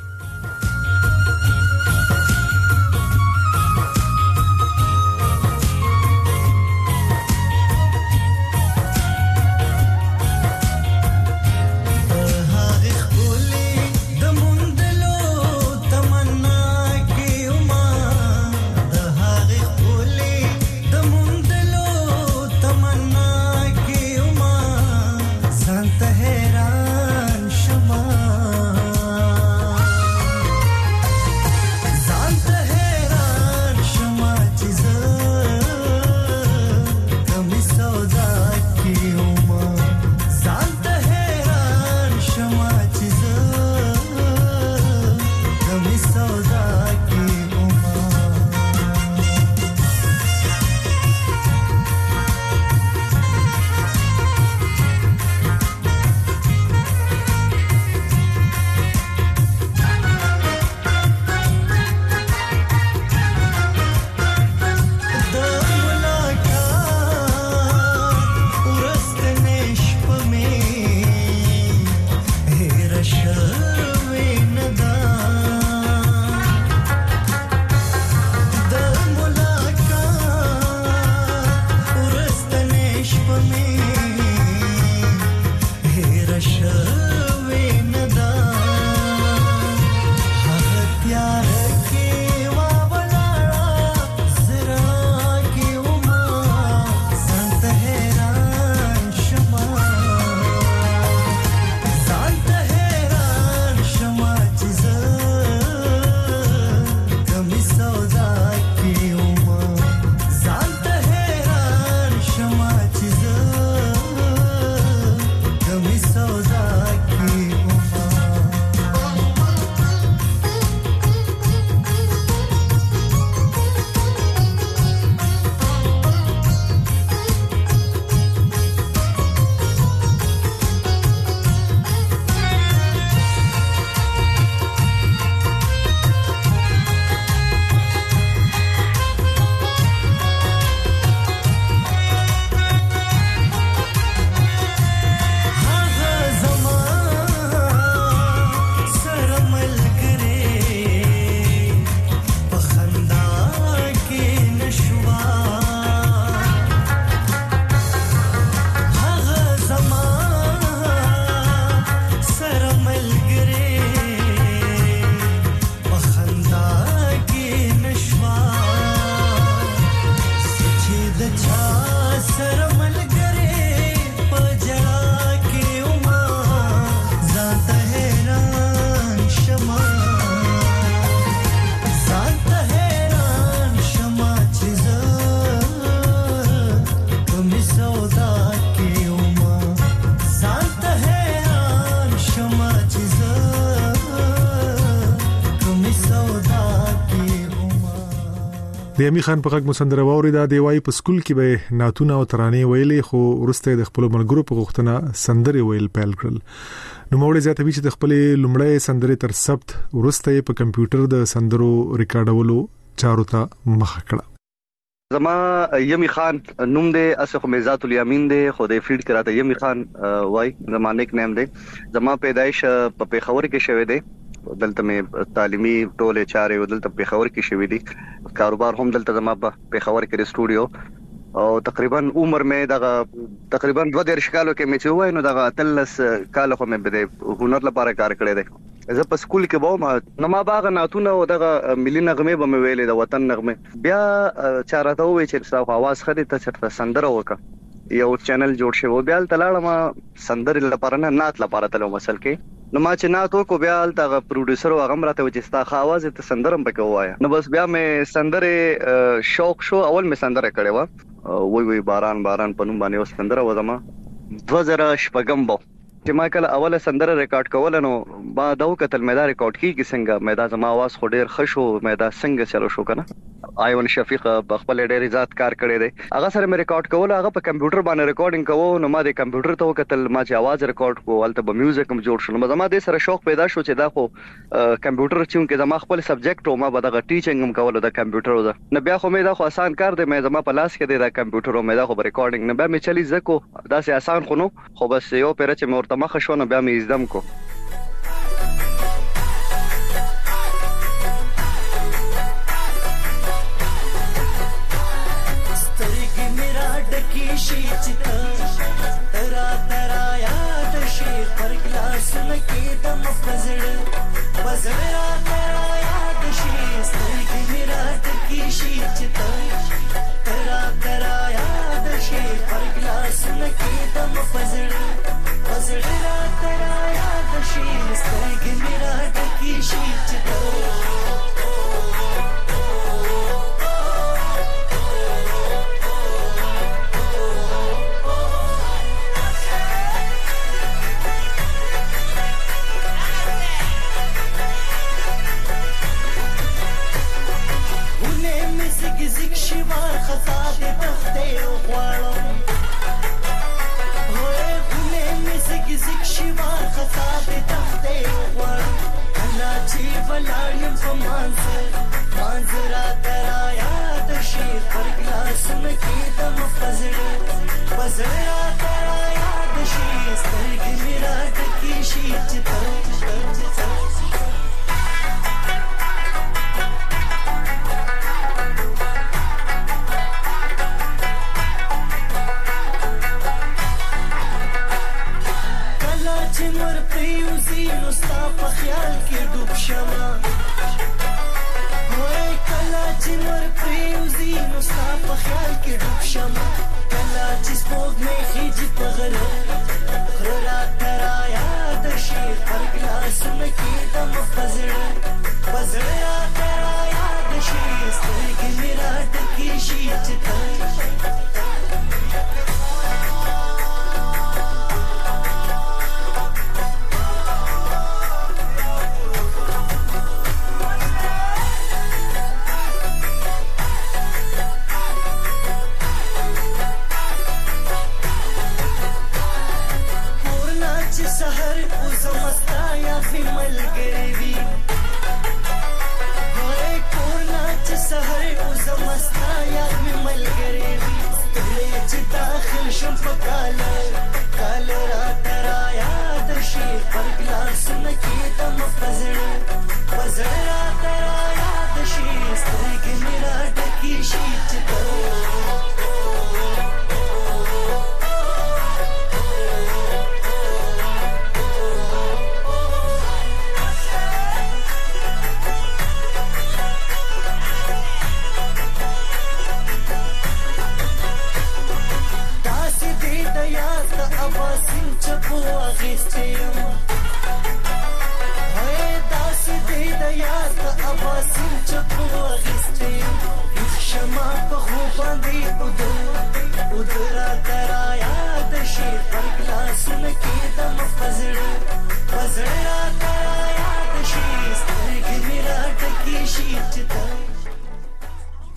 د یمی خان په غږ مسندره ووري دا دی وای په سکول کې به ناتونه او ترانې ویلې خو ورسته د خپل ملګرو په غوښتنه سندري ویل پیل کړل. نو موږ زیاتوي چې د خپل لومړی سندري تر ثبت ورسته په کمپیوټر د سندرو ریکارډولو چارو ته مخه کړه. زما یمی خان نوم دی، اسخه میزات الیمین دی، خو د فیلډ کراته یمی خان وای زما نیک نیم دی. زما پیدایش په پیښور کې شوه دی، دلته مې تعلیمي ټولې چارې دلته پیښور کې شوې دي، کاروبار هم دلته زما په پیښور کې سټوډیو، او تقریبا عمر مې دغه تقریبا دوه دیرش کالو کې مې چې وای نو دغه تلس کال خو مې بده هنر لپاره کار کړی دی. زه په سکول کې وم، نو ما باغ ناتونه او دغه ملي نغمه به مې ویلې د وطن نغمه، بیا چارته وې چې تاسو आवाज خدي ته چرته سندره وکړه، یو چینل جوړ شو، بیا تلاړه ما سندره لپاره نه نات لپاره تلو مسل کې، نو ما چې ناتو کو بیا تغه پروډوسر او هغه راته چې ستا خواز ته سندرم پکې وایا، نو بس بیا مې سندره شوق شو، اول مې سندره کړې و، وای وای باران باران پنوم باندې سندره و زما دوه زره شپږم بو چې ما کله اوله سندره ریکارډ کول، نو با داو کتل مې دا ریکارډ کیږي څنګه، مې دا زما आवाज خو ډیر خشو، مې دا څنګه چلو شو کنه. ایون شفیق بخپل ډیر ذات کار کړی دی، هغه سره مې ریکارډ کول، هغه په کمپیوټر باندې ریکارډینګ کوو، نو ما د کمپیوټر ته وکتل، ما چې आवाज ریکارډ کوو البته به میوزیک هم جوړ شو، نو زما د سره شوق پیدا شو چې دا خو کمپیوټر چې کې زما خپل سبجیکټ او ما به دا ټیچینګ هم کول د کمپیوټر دا، نو بیا خو مې دا خو آسان کار دی، مې زما په لاس کې دی دا کمپیوټر او مې دا خو ریکارډینګ نه بیا مې چلی زکو، دا سه آسان خو نو، خو بس یو پیر چې مې ورته مخ شو، نو بیا مې ازدم کو. Make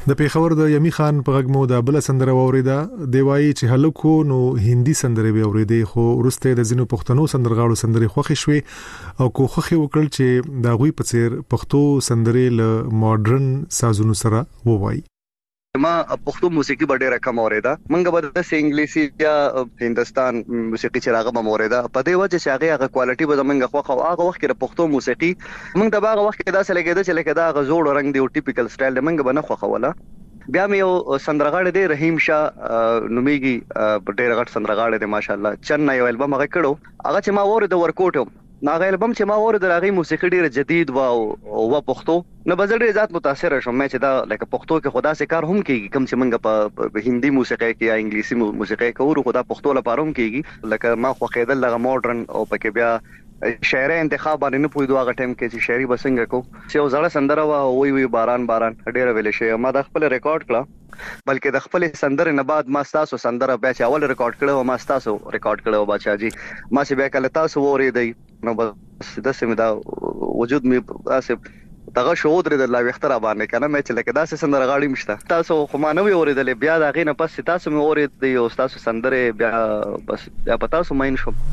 د پیښور د یمی خان په غږ مو د بل سندره اوریدا دی وایي چې هلکو نو هندي سندره به اوریدي خو ورسته د زینو پښتنو سندرغاړو سندري خوخي شوي او کوخه وکړل چې دا غوي په څیر پښتو سندري له ماډرن سازونو سره ووایي. ما پښتو موسیقي به ډیره کم اوریدا منګه به د انګلیسي یا هندستان موسیقي چې راغه به اوریدا په دې وجه چې هغه هغه کوالټي به زمونږ خو خو هغه وخت کې د پښتو موسیقي موږ د هغه وخت کې دا څه لګیدا چې لکه دا غزوړ رنگ دی او ټیپیکل سټایل د منګه به نه خو خوله بیا مې یو سندرغاړی دی رحیم شاه نومیږي ډیره غټ سندرغاړی دی ماشاءالله چنه یو البم هغه کړو هغه چې ما اورید ورکوټ ناغه البم چې ما اورید راغی موسیقي ډیره جدید و او و پښتو نه بزړې ذات متاثر شوم مې چې دا لکه پښتو کې خدا سي کار هم کیږي کوم چې منګه په هندي موسیقي کې یا انګلیسي موسیقي کې ورو خدا پښتو لپاره هم کیږي لکه ما خو خېدل لغه ماډرن او پکې بیا شاعر انتخاب باندې نه پوي دوه ټیم کې چې شاعري بسنګ کو چې یو ځړه سندره وا وی وی باران باران ډیره ویل شي ما د خپل ریکارډ کړه بلکې د خپل سندره نه بعد ما تاسو سندره بیا چې اول ریکارډ کړو ما تاسو ریکارډ کړو بچا جی ما چې بیا کله تاسو وریدي نو بس د سیمه دا وجود می اسه دغه شو درې د لا وختره باندې کنه مې چې لکه داسې سندره غاړي مشته تاسو خو ما نه وی اوریدل بیا دا غینه پس تاسو مې اورید یو تاسو سندره بیا بس بیا پتا سو مین شو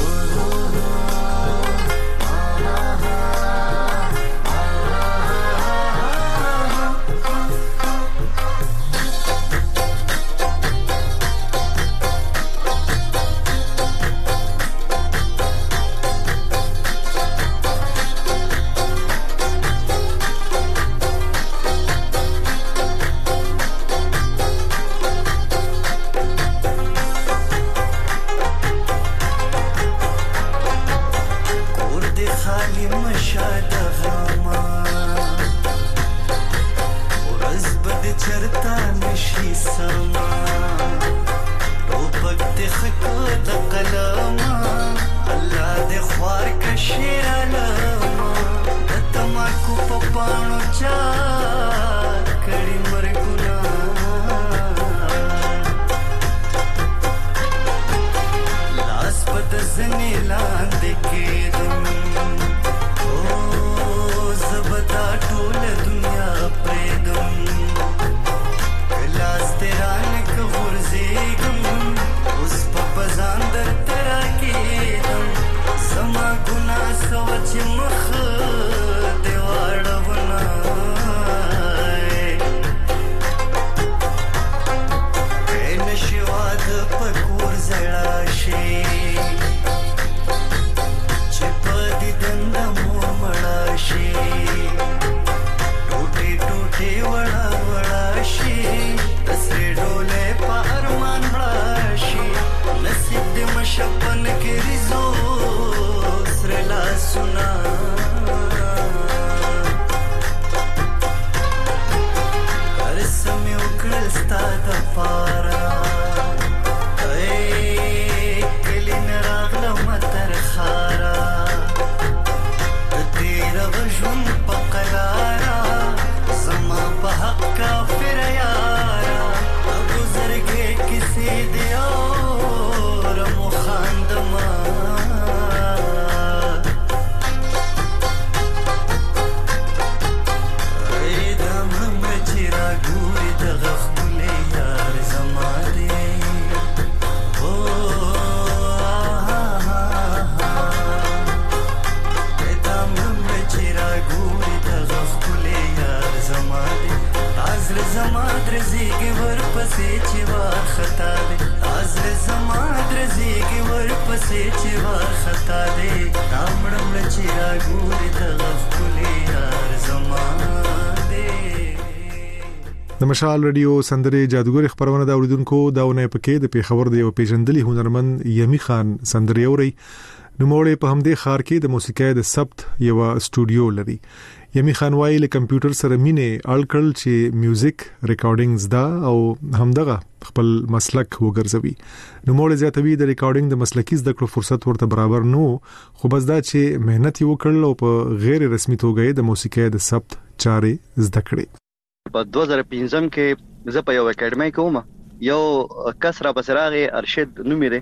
د مشال رادیو سندره جادوګر خبرونه دا اوریدونکو داونه پکې د پیښور د یو پیژندلي هنرمند یمی خان سندره اوري نو موړې په همدې خار کې د موسیقۍ د ثبت یو استودیو لري یمی خان وایي له کمپیوټر سره مینه الکل چې میوزیک ریکارډینګز دا او همدغه خپل مسلک وګرځوي نو موړې زیاتوي د ریکارډینګ د مسلکي زده کړو فرصت ورته برابر نو خو بس دا چې مهنت یې وکړل او په غیر رسمي توګه د موسیقۍ د ثبت چارې زده کړې په دوه زره پنځم کې زه په یو اکیډمي کې وم یو کس را بسراغه ارشد نومې دی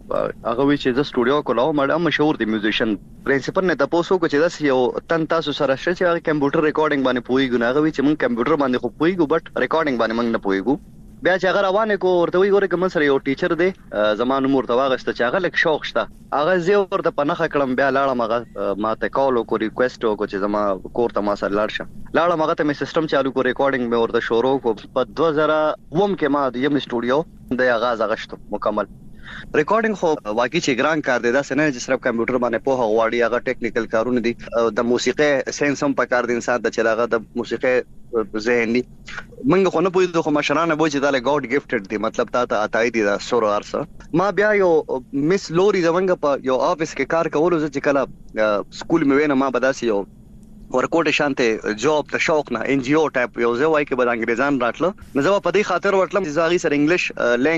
هغه وی چې د سټوډیو کولاو مړ مشهور دی میوزیشن پرنسپل نه تاسو کو چې دا یو تن تاسو سره شته چې کمپیوټر ریکارډینګ باندې پوي ګناغه وی چې مونږ کمپیوټر باندې خو پوي ګو بټ ریکارډینګ باندې مونږ نه پوي ګو بیا چې هغه روانه کو ورته وی ګوره کوم سره یو ټیچر دی زمانو مور ته واغسته چې هغه لک شوق شته هغه زه ورته پنهخه کړم بیا لاړم هغه ما ته کال کو ریکوست کو چې زما کور ته ما سره لاړ شه لاړم هغه ته مې سیستم چالو کو ریکارډینګ مې ورته شروع کو په دو هزار وم کې ما د یم سټوډیو د آغاز غشتو مکمل ریکارډینګ خو واقعي چې ګران کار دی دا څنګه چې صرف کمپیوټر باندې په غواړي هغه ټیکنیکل کارونه دي د موسیقي ساينس هم په کار دي انسان ته چې هغه د موسیقي ذهني منګه خو نه پوهیږو خو مشرانه بوجي دا له ګاډ گیفټډ دي مطلب تا ته عطای دي دا سور ارسه ما بیا یو مس لوري زمنګ په یو افیس کې کار کولو چې کله سکول مې وینم ما بداسي یو ورکوټ شانته جاب ته شوق نه ان جی او ټایپ یو ځای وای کې بل انګریزان راتله نو زما په دې خاطر ورتلم چې زاغي سره انګلیش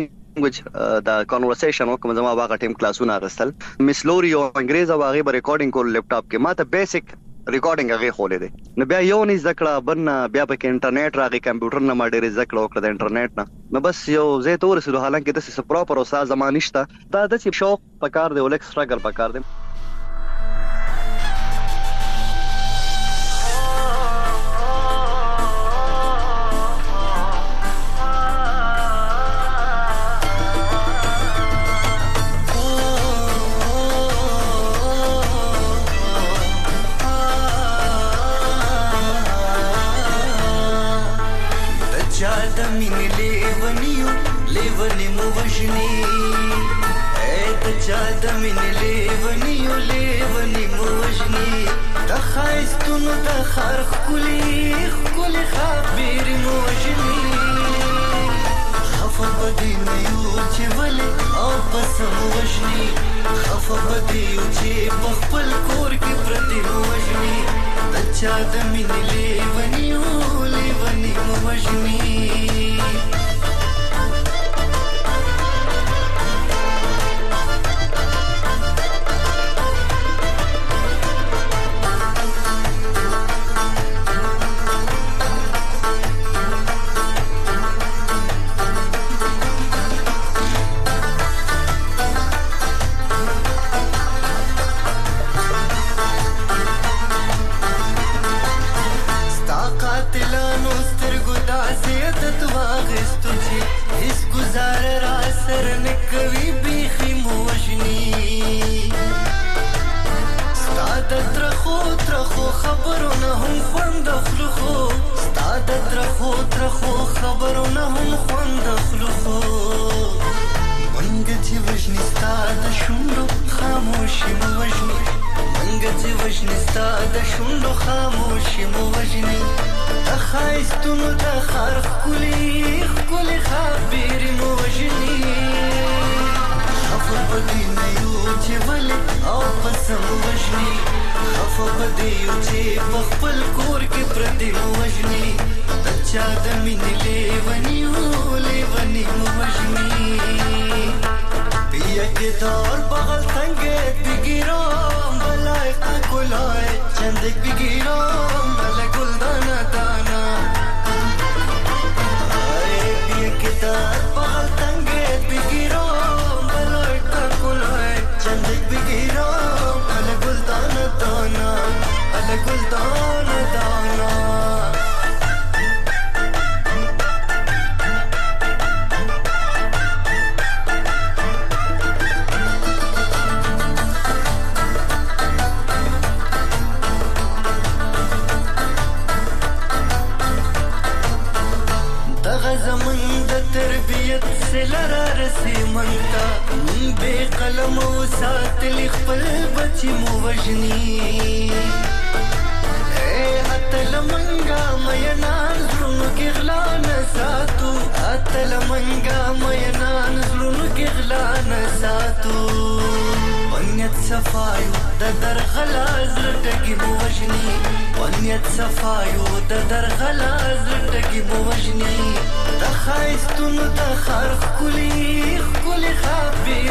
لینګویج دا کانورسیشن وکم زما واغه ټیم کلاسونه غستل مس لوري او انګریزا واغه به ریکارډینګ کول لپټاپ کې ما ته بیسیک ریکارډینګ هغه خولې دي نو بیا یو نه ذکر بن بیا په انټرنیټ راغی کمپیوټر نه ما ډېر ذکر وکړ د انټرنیټ نه نو بس یو زه تور سره حالانکه د څه پراپر او ساز زمانشته دا د شوق پکار دی ولک سټرګل پکار دی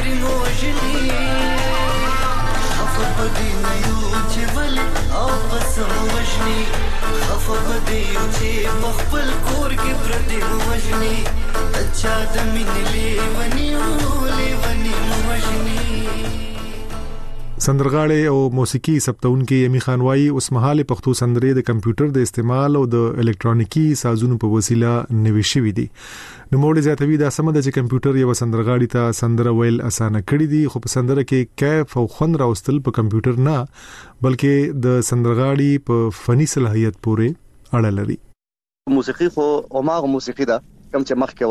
I'll سم وجني خفه بدي چې بخپل کور کې پردي وجني اچھا د مين لیونی لیونی وجني. سندرغاړي او موسیقي سبتونکو یمی خان وايي اوس مهاله پښتو سندرې د کمپیوټر د استعمال او د الکترونیکی سازونو په وسیله نوي شوې دي. نو موږ زیاتوي دا سم د چې کمپیوټر یو سندرغاړي ته سندره ویل اسانه کړی دي، خو په سندره کې کیف او خوند راوستل په کمپیوټر نه بلکې د سندرغاړي په فني صلاحیت پورې اړه لري. موسیقي خو اوماغه موسیقي ده کوم چې مخکې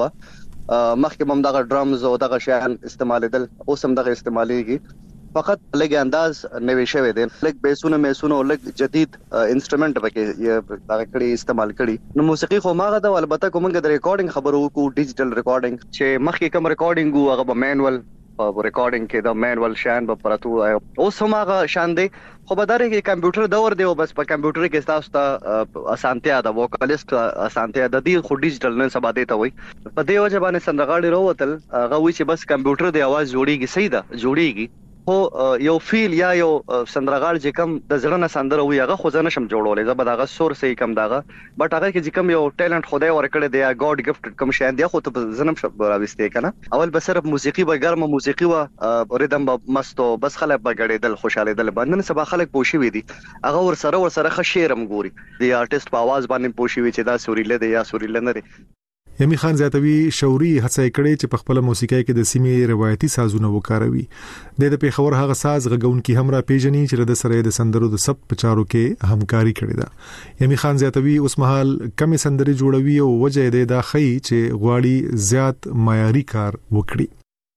و مخکې هم دغه ډرامز او دغه شیان استعمالېدل، اوس هم دغه استعمالېږي، فقط لګ انداز نوې شوی دی، لګ بیسونه میسونه لګ جدید انسټرومنت پکې دغه کړي استعمال کړي. نو موسیقي خو ماغه ده، البته کومه د ریکارډینګ خبرو کو ډیجیټل ریکارډینګ چې مخکې کوم ریکارډینګ وو هغه به مینوال په ریکارډینګ کې د مینوال شان به پراتو اوس هم هغه شان دی، خو به دغه کې کمپیوټر دور دی او بس په کمپیوټر کې تاسو ته اسانتیا ده، ووکالیست اسانتیا ده، دی خو ډیجیټل نه سبا دی ته وي. په دې وجه باندې سندرغاړي وروتل هغه وی چې بس کمپیوټر دی आवाज جوړیږي، صحیح ده جوړیږي، خو یو فیل یا یو سندرغاړ چې کم د زړه نه سندره وي هغه خو ځنه شم جوړولې، زه به دغه سور سي کم دغه بټ هغه کې چې کم یو ټیلنت خدای ورکړي دی یا ګاډ گیفټ کم شاین دی خو ته زنم شپ راوستي کنه. اول به صرف موسیقي به ګرمه موسیقي و ریدم به مستو بس خلک به غړېدل خوشاله دل باندې سبا خلک پوښي وي دي هغه ور سره ور سره خشيرم ګوري دی آرټیست په आवाज باندې پوښي وي چې دا سوري لده یا سوري لنه. یمی خان زیاتوي شوري هڅه کړې چې په خپل موسیقۍ کې د سیمې روایتي سازونه وکاروي. د پیښور هغه ساز غږونکي هم را پیژني چې د سره د سندرو د سب پچارو کې همکاري کړې ده. یمی خان زیاتوي اوس مهال کم سندري جوړوي او وجه د داخلي چې غواړي زیات معیاري کار وکړي.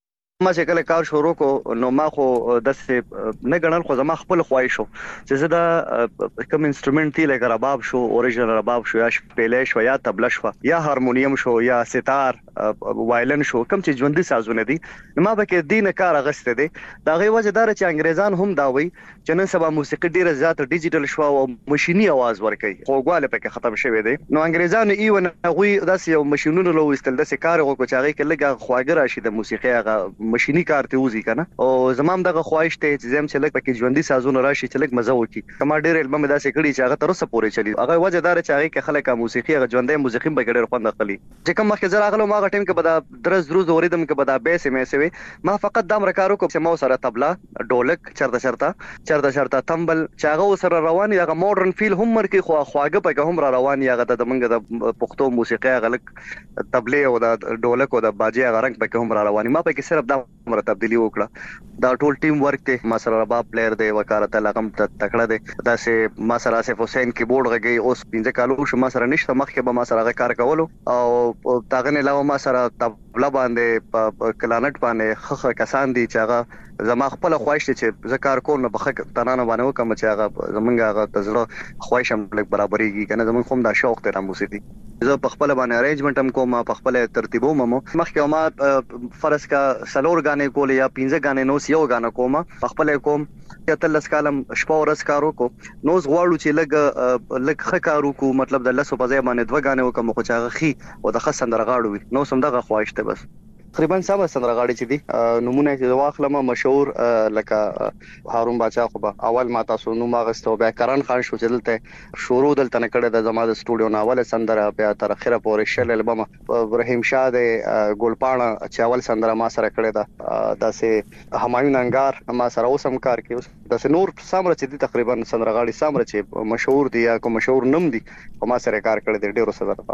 ما چې کله کار شروع کو نو ما خو د څه نه غنل خو زما خپل خوای شو چې زه دا کوم انسټرومنت دی لکه رباب شو، اوریجنل رباب شو، یا شپېلې شو، یا تبله شو، یا هارمونیم شو، یا ستار وایلن شو، کوم چې ژوندۍ سازونه دي ما به کې دینه کار غسته دي. دا غي وجه دار چې انګريزان هم دا وي چې نن سبا موسیقي ډیره زیات ډیجیټل شو او ماشيني आवाज ورکوي، خوګواله پکې ختم شوی دی. نو انګريزان ایون غوي داسې یو ماشينونو لو استل داسې کار وکړي چې هغه کې لګه خواګر راشي د موسیقي هغه ماشيني کار ته وزي کنه. او زمام دغه خواهش ته چې زم چې لګ پکې ژوندۍ سازونه راشي چې لګ مزه وکي. کما ډیر البم داسې کړي چې هغه تر اوسه پورې چلی، هغه وجه دار چې هغه کې خلک موسیقي هغه ژوندۍ موسیقي به ډیر خوند اخلي. چې کوم مخکې زه راغلم هغه ټیم کې بدا درز دروز اوریدم کې بدا بیس مې سوي ما فقط دام رکارو کو چې مو سره تبله ډولک چرته چرته چرته چرته تمبل چې هغه سره رواني هغه ماډرن فیل هم مرکي خو خواګه پکې هم را رواني هغه د منګه د پښتو موسیقي هغه لک تبله او د ډولک او د باجي هغه رنگ پکې هم را رواني. ما پکې صرف دا مر تبدیلی وکړه، دا ټول ټیم ورک ته ما سره رباب پلیئر دی، وکالت لغم تکړه دی، دا سه ما سره اسف حسین کیبورډ غږی اوس پنځه کالو شو ما سره نشته، مخکې به ما سره کار کولو او تاغه نه علاوه ما سره تبله باندې په کلانټ باندې خخه کسان دي چې هغه زما خپل خواهش چې زکار کول نه بخښ تنانه باندې وکم چې هغه زمونږ هغه تزړه خواهش هم لګ برابرېږي کنه. زمونږ کوم دا شوق ته موسیقي زه په خپل باندې ارینجمنت هم کوم، په خپل ترتیبو ممو مخکې ما فرض کا سلور غانې کول یا پنځه غانې نو سیو غانې کوم په خپل کوم چې تلس کالم شپه ورځ کارو کو نو غواړو چې لګ لګ خکارو کو مطلب د لسو په ځای باندې دوه غانې وکم خو چې خي او د خسندر غاړو وي نو سم دغه خواهش ته بس تقریبا سم سندرغاړي چې دي نمونه چې واخلم مشهور لکه هارون باچا خو به اول ما تاسو نو ماغستو بیا کرن خان شو چې دلته شروع دلته نه کړه د زماده سټوډیو ناول سندره بیا تر اخره پورې شل البم ابراهيم شاه د ګلپاڼه چې اول سندره ما سره کړه دا داسې همایون انګار ما سره اوسم کار کوي داسې نور سامره چې دي تقریبا سندرغاړي سامره چې مشهور دي یا کوم مشهور نم دي ما سره کار کړی دی ډیرو سره.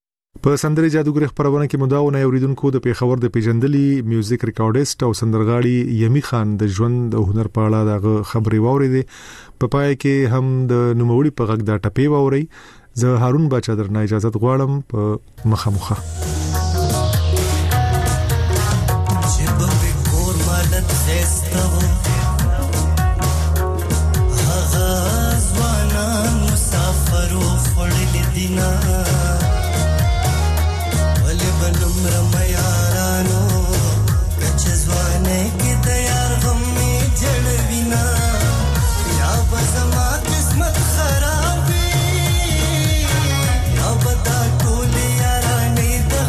په سندري جادوګر خبرونه کې مداونه اوریدونکو د پیښور د پیجندلي میوزیک ریکارډیسټ او سندرغاړي یمی خان د ژوند او هنر په اړه د خبري واوریدې په پای کې هم د نوموړي په غږ د ټپي واوري. زه هارون باچا درنه اجازه غواړم په مخامخه خرابي یا بدا ټول یارانې د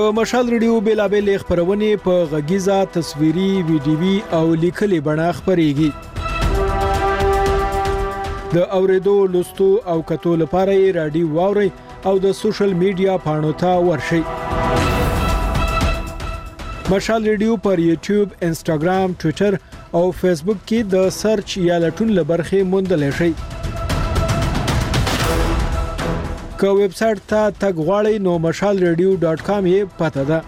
د مشال ریډیو بیلابل خبرونه په غږیزه تصویري ویډیوي او لیکلي بڼه خبريږي د اوریدو لوستو او کتو لپاره یې رادیو واوري او د سوشل میډیا پاڼو ته ورشئ مشال ریډیو پر یوټیوب، انستګرام، ټوئیټر او فیسبوک کې د سرچ یا لټون لبرخه موندل شي که ویب سټ ته تګ غواړئ نو مشال ریډیو ډاټ کام یې پته ده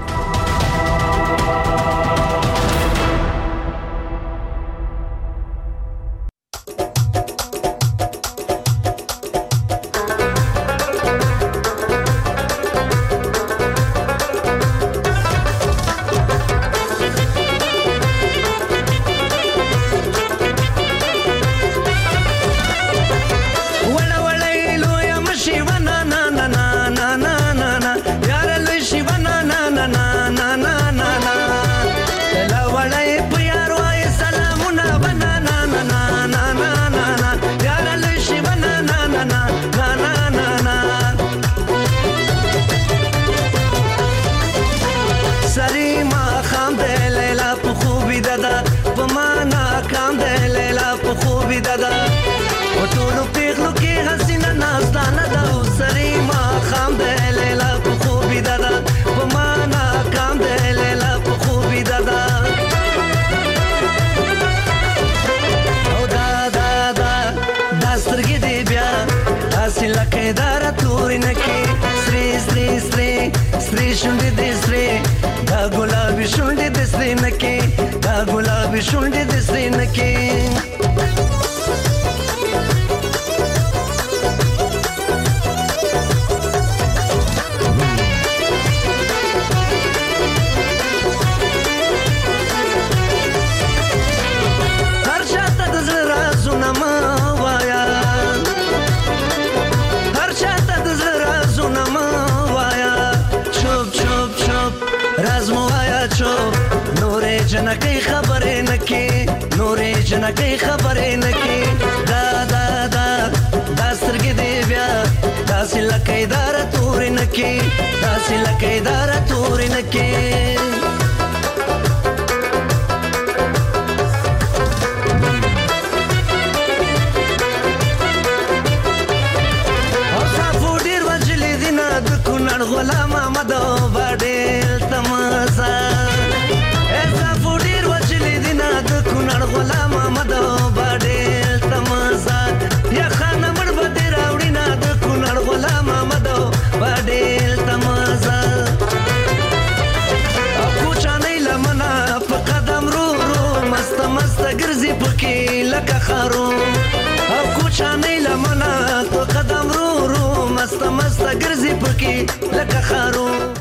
جنکی خبرې نکي نورې جنکی خبرې نکي دا دا دا دا سترګې دی بیا داسې لکه اداره تورې نکي داسې لکه اداره تورې نکي او صافو ډېر وجلې دي نه د کونړ غلام احمد باډېل تماسه غلام احمد باډېل تماسا یا خان مړ بده راوړي نه د کونړ غلام احمد باډېل تماسا او کوچانې لمنا په قدم رو رو مست مست ګرځي پکې لکه خارو او کوچانې لمنا په قدم رو رو مست مست ګرځي پکې لکه خارو